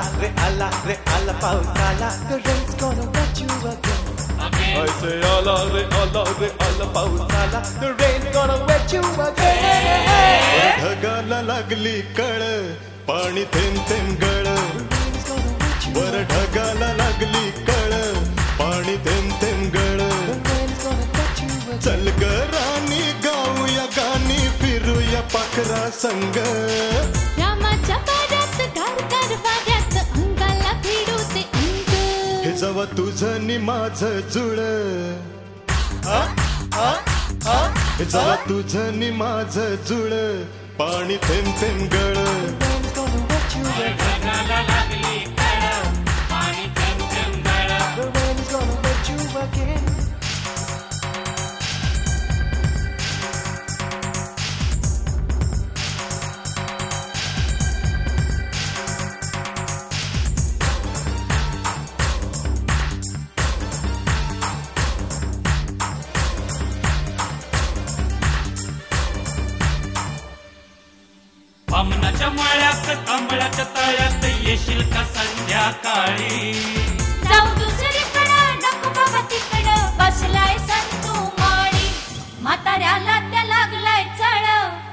re alla pausala. The rain's gonna wet you again. I say alla re alla pausala. The rain's gonna wet you again. ढगाला लागली कळ पाणी थेंब थेंब गळ वर ढगाला लागली कळ पाणी थेंब थेंब गळ चल ग राणी गाऊया गाणी फिरूया पाखरा संग रामाच्या पारात घर वाऱ्यात अंगाला भिडू ते अंग हे जेव्हा तुझं नि माझं जुळ हे जेव्हा तुझं नि माझं जुळ पाणी थेंब थेंब गळ ढगाला लागली कळ पाणी थेंब थेंब गळ The rain's gonna wet you again. बामणाच्या मळ्यात कमळाच्या तळ्यात येशील का संध्याकाळी जाऊ दुसरीकडं नको बाबा तिकडं बसलाय संतू माळी म्हाताऱ्याला त्या लागलाय चळ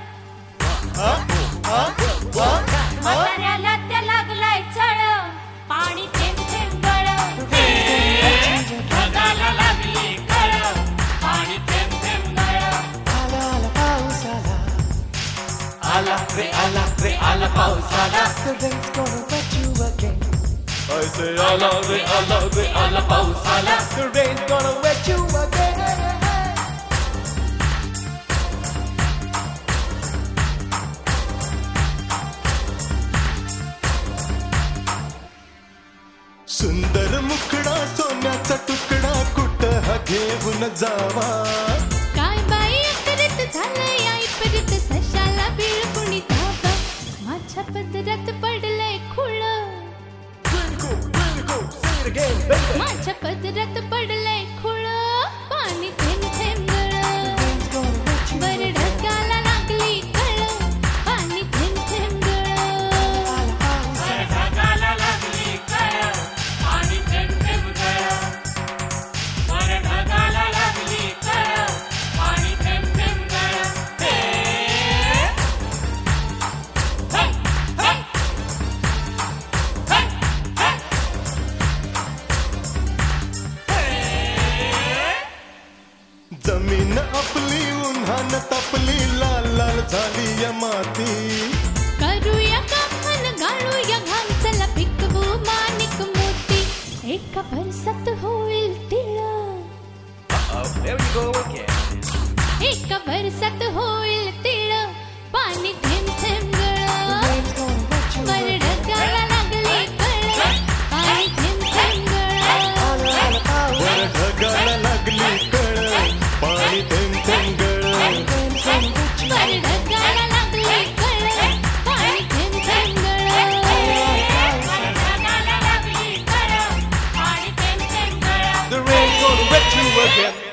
म्हाताऱ्याला त्या लागलाय चळ पाणी थेंब थेंब गळ ढगाला लागली कळ पाणी थेंब थेंब गळ Alla pausala. re alla pausala. The rain's gonna wet you again. I say alla re alla pausala. The rain's gonna wet you again. सुंदर मुखडा सोन्याचा तुकडा कुठं हा घेऊन जावा काय बाई अकरत झालंय आई परत सशाला बीळ कुणी धावा माझ्या पदरात पडलंय खुळ Say it again, baby. माझ्या पदरात पडलंय खुळ पाणी थेंब थेंब गळ Rain's gonna wet you वर ढगाला लागली कळ पाणी थेंब थेंब गळ ढगाला लागली कळ पाणी थेंब थेंब गळ वर ढगाला लागली कळ पाणी थेंब थेंब गळ जमीन आपली उन्हान तापली लाल लाल झाली या माती करूया कापण गाळूया घाम चला पिकवू माणिक मोती एका भरसात होईल तिळ There we go again. एका भरसात होईल तिळ पाणी थेंब थेंब गळ Rain's gonna wet you वर again. ढगाला लागली कळ पाणी थेंब थेंब गळ Alla pausala. वर ढगाला लागली कळ पाणी थेंब थेंब गळ Rain's gonna wet you वर ढगाला लागली कळ पाणी थेंब थेंब गळ ढगाला लागली कळ पाणी थेंब थेंब गळ The rain's gonna wet you again.